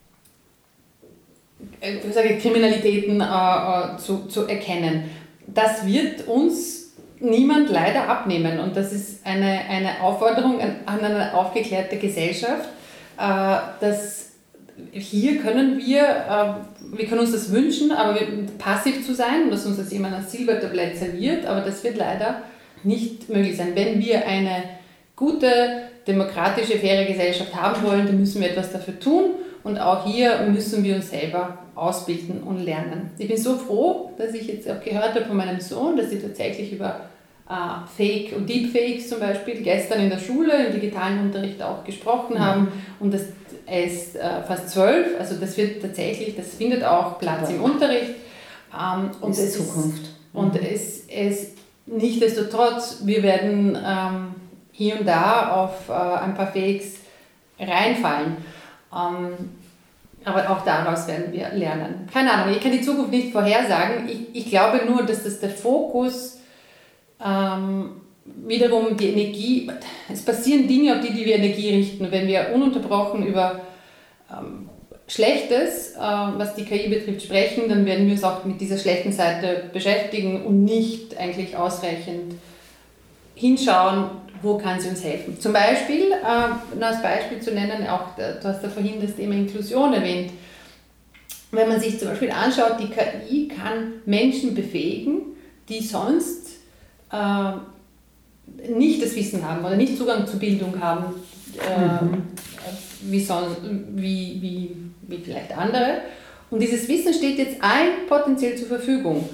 Speaker 3: ich sage, Kriminalitäten äh, zu, zu erkennen. Das wird uns niemand leider abnehmen und das ist eine, eine Aufforderung an eine aufgeklärte Gesellschaft, äh, dass hier können wir, äh, wir können uns das wünschen, aber wir, passiv zu sein, dass uns das jemand als Silbertablett serviert, aber das wird leider nicht möglich sein. Wenn wir eine gute, demokratische, faire Gesellschaft haben wollen, dann müssen wir etwas dafür tun und auch hier müssen wir uns selber ausbilden und lernen. Ich bin so froh, dass ich jetzt auch gehört habe von meinem Sohn, dass sie tatsächlich über Uh, Fake und Deepfakes zum Beispiel gestern in der Schule, im digitalen Unterricht auch gesprochen haben und das, er ist uh, fast zwölf, also das wird tatsächlich, das findet auch Platz im Unterricht. Um, und
Speaker 2: ist
Speaker 3: es
Speaker 2: Zukunft.
Speaker 3: Ist, und es ist nichtsdestotrotz, wir werden um, hier und da auf uh, ein paar Fakes reinfallen. Um, aber auch daraus werden wir lernen. Keine Ahnung, ich kann die Zukunft nicht vorhersagen. Ich, ich glaube nur, dass das der Fokus Ähm, wiederum die Energie, es passieren Dinge, auf die, die wir Energie richten. Wenn wir ununterbrochen über ähm, Schlechtes, äh, was die K I betrifft, sprechen, dann werden wir uns auch mit dieser schlechten Seite beschäftigen und nicht eigentlich ausreichend hinschauen, wo kann sie uns helfen. Zum Beispiel, äh, nur als Beispiel zu nennen, auch, du hast ja vorhin das Thema Inklusion erwähnt, wenn man sich zum Beispiel anschaut, die K I kann Menschen befähigen, die sonst nicht das Wissen haben oder nicht Zugang zur Bildung haben, äh, mhm. wie, son- wie, wie, wie vielleicht andere. Und dieses Wissen steht jetzt allen potenziell zur Verfügung.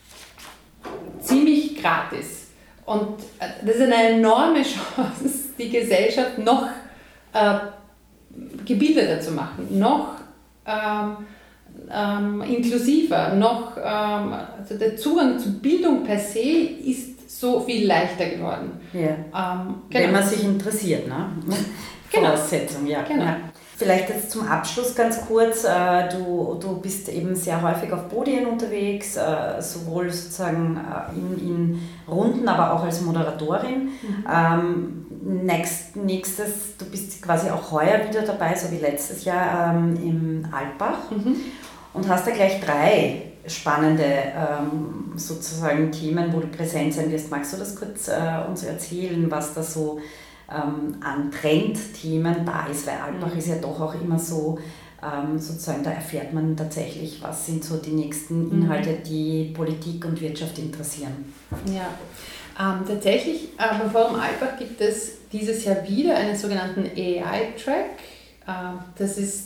Speaker 3: Ziemlich gratis. Und das ist eine enorme Chance, die Gesellschaft noch äh, gebildeter zu machen, noch ähm, ähm, inklusiver, noch, ähm, also der Zugang zu Bildung per se ist so viel leichter geworden.
Speaker 2: Ja.
Speaker 3: Ähm,
Speaker 2: genau. Wenn man sich interessiert, ne?
Speaker 3: Genau.
Speaker 2: Voraussetzung, ja. Genau. Ja. Vielleicht jetzt zum Abschluss ganz kurz, äh, du, du bist eben sehr häufig auf Podien unterwegs, äh, sowohl sozusagen äh, in, in Runden, aber auch als Moderatorin. Mhm. Ähm, next, nächstes, du bist quasi auch heuer wieder dabei, so wie letztes Jahr ähm, im Alpbach mhm. und hast da gleich drei spannende ähm, sozusagen Themen, wo du präsent sein wirst. Magst du das kurz äh, uns erzählen, was da so ähm, an Trendthemen da ist? Weil Alpbach mhm. ist ja doch auch immer so, ähm, sozusagen, da erfährt man tatsächlich, was sind so die nächsten Inhalte, die Politik und Wirtschaft interessieren.
Speaker 3: Ja, ähm, tatsächlich, äh, beim Forum Alpbach gibt es dieses Jahr wieder einen sogenannten A I-Track. Äh, das ist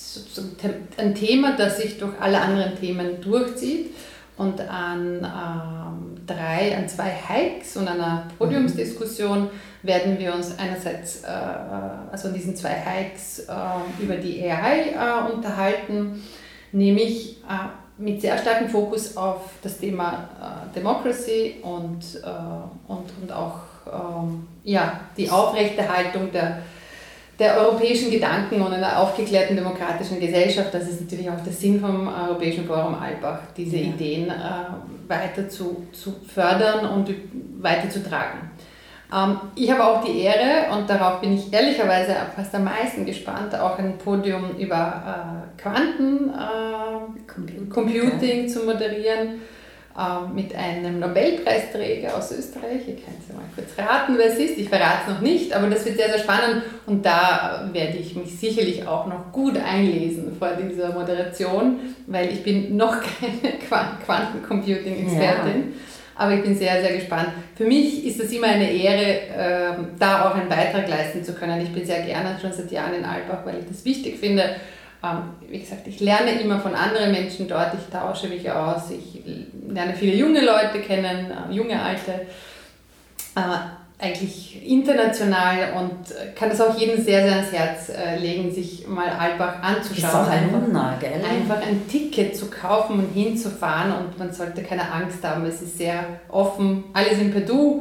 Speaker 3: ein Thema, das sich durch alle anderen Themen durchzieht und an ähm, drei, an zwei Hikes und einer Podiumsdiskussion werden wir uns einerseits äh, also an diesen zwei Hikes äh, über die A I äh, unterhalten, nämlich äh, mit sehr starkem Fokus auf das Thema äh, Democracy und, äh, und, und auch ähm, ja, die Aufrechterhaltung der der europäischen Gedanken und einer aufgeklärten demokratischen Gesellschaft. Das ist natürlich auch der Sinn vom Europäischen Forum Alpbach, diese ja. Ideen äh, weiter zu, zu fördern und weiter zu tragen. Ähm, ich habe auch die Ehre, und darauf bin ich ehrlicherweise fast am meisten gespannt, auch ein Podium über äh, Quanten äh, Computing, Computing okay. zu moderieren, äh, mit einem Nobelpreisträger aus Österreich. Ihr könnt ja mal kurz raten, wer es ist. Ich verrate es noch nicht, aber das wird sehr, sehr spannend und da werde ich mich sicherlich auch noch gut einlesen vor dieser Moderation, weil ich bin noch keine Quantencomputing-Expertin. Ja. Aber ich bin sehr, sehr gespannt. Für mich ist es immer eine Ehre, da auch einen Beitrag leisten zu können. Ich bin sehr gerne schon seit Jahren in Alpbach, weil ich das wichtig finde. Wie gesagt, ich lerne immer von anderen Menschen dort, ich tausche mich aus, ich lerne viele junge Leute kennen, junge, alte, eigentlich international und kann das auch jedem sehr, sehr ans Herz legen, sich mal Alpbach anzuschauen.
Speaker 2: Ist auch ein Wunder, gell?
Speaker 3: Einfach ein Ticket zu kaufen und hinzufahren und man sollte keine Angst haben, es ist sehr offen, alles in per Du,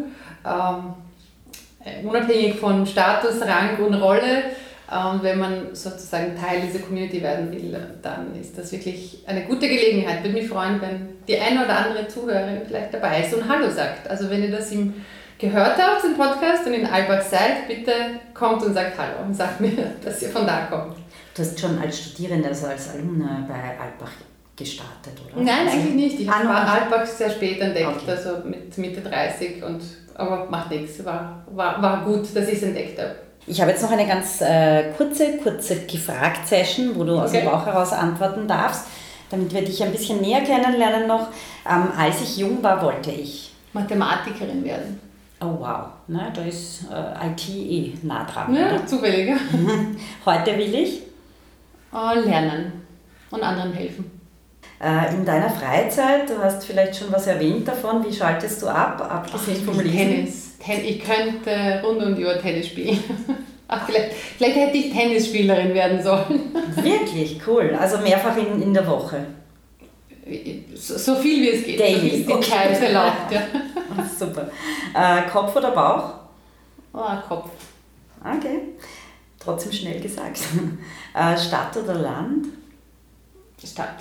Speaker 3: ähm, unabhängig von Status, Rang und Rolle. Und wenn man sozusagen Teil dieser Community werden will, dann ist das wirklich eine gute Gelegenheit. Ich würde mich freuen, wenn die eine oder andere Zuhörerin vielleicht dabei ist und Hallo sagt. Also wenn ihr das im gehört habt, den Podcast und in Alpbach seid, bitte kommt und sagt Hallo und sagt mir, dass ihr von da kommt.
Speaker 2: Du hast schon als Studierende, also als Alumne bei Alpbach gestartet, oder?
Speaker 3: Nein,
Speaker 2: also,
Speaker 3: eigentlich nicht. Ich habe
Speaker 2: ah,
Speaker 3: Alpbach sehr spät entdeckt,
Speaker 2: okay.
Speaker 3: also mit Mitte dreißig, und, aber macht nichts. War, war, war gut, dass ich es entdeckt habe.
Speaker 2: Ich habe jetzt noch eine ganz äh, kurze, kurze Gefragt-Session, wo du aus
Speaker 3: Okay.
Speaker 2: dem Bauch heraus antworten darfst, damit wir dich ein bisschen näher kennenlernen noch. Ähm, als ich jung war, wollte ich.
Speaker 3: Mathematikerin werden.
Speaker 2: Oh wow, ne, da ist äh, I T eh nah dran.
Speaker 3: Ja,
Speaker 2: oder?
Speaker 3: zufällig. Ja.
Speaker 2: Heute will ich
Speaker 3: Äh, lernen und anderen helfen.
Speaker 2: äh, in deiner Freizeit, du hast vielleicht schon was erwähnt davon, wie schaltest du ab, abgesehen vom Lesen?
Speaker 3: Tennis. Ten ich könnte rund um die Uhr Tennis spielen. Ach, vielleicht, vielleicht hätte ich Tennisspielerin werden sollen.
Speaker 2: Wirklich, cool. Also mehrfach in, in der Woche.
Speaker 3: So, so viel wie es geht.
Speaker 2: Daily,
Speaker 3: So viel es die
Speaker 2: okay.
Speaker 3: Zeit erlaubt. Ja.
Speaker 2: Super. Äh, Kopf oder Bauch?
Speaker 3: Oh, Kopf.
Speaker 2: Okay. Trotzdem schnell gesagt. Äh, Stadt oder Land?
Speaker 3: Stadt.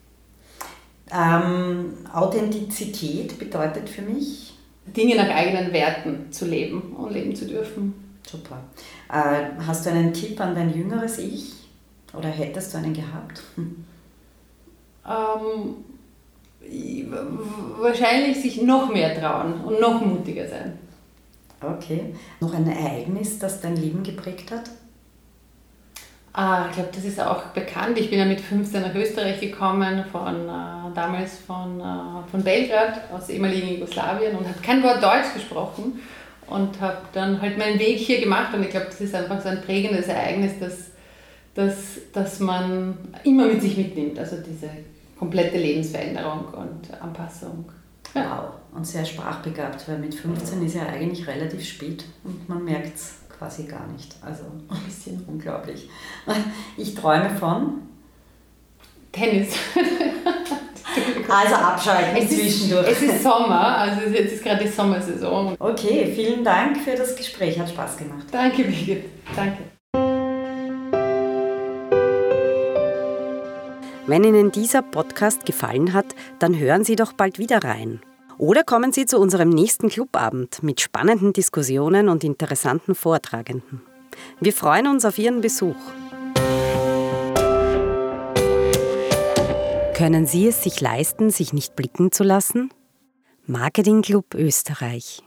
Speaker 2: Ähm, Authentizität bedeutet für mich?
Speaker 3: Dinge nach eigenen Werten zu leben und leben zu dürfen.
Speaker 2: Super. Äh, hast du einen Tipp an dein jüngeres Ich? Oder hättest du einen gehabt? Hm.
Speaker 3: Ähm, wahrscheinlich sich noch mehr trauen und noch mutiger sein.
Speaker 2: Okay. Noch ein Ereignis, das dein Leben geprägt hat?
Speaker 3: Ah, ich glaube, das ist auch bekannt. Ich bin ja mit fünfzehn nach Österreich gekommen, von, äh, damals von, äh, von Belgrad, aus ehemaligen Jugoslawien, und habe kein Wort Deutsch gesprochen und habe dann halt meinen Weg hier gemacht. Und ich glaube, das ist einfach so ein prägendes Ereignis, dass, dass, dass man immer mit sich mitnimmt. Also diese komplette Lebensveränderung und Anpassung. Ja.
Speaker 2: Wow. Und sehr sprachbegabt, weil mit fünfzehn ist ja eigentlich relativ spät und man merkt es quasi gar nicht. Also
Speaker 3: Ein bisschen.
Speaker 2: unglaublich. Ich träume von?
Speaker 3: Tennis.
Speaker 2: Also abschalten
Speaker 3: Es ist,
Speaker 2: zwischendurch.
Speaker 3: es ist Sommer, also jetzt ist gerade die Sommersaison.
Speaker 2: Okay, vielen Dank für das Gespräch, hat Spaß gemacht.
Speaker 3: Danke, Birgit. Danke.
Speaker 1: Wenn Ihnen dieser Podcast gefallen hat, dann hören Sie doch bald wieder rein. Oder kommen Sie zu unserem nächsten Clubabend mit spannenden Diskussionen und interessanten Vortragenden. Wir freuen uns auf Ihren Besuch. Können Sie es sich leisten, sich nicht blicken zu lassen? Marketing Club Österreich.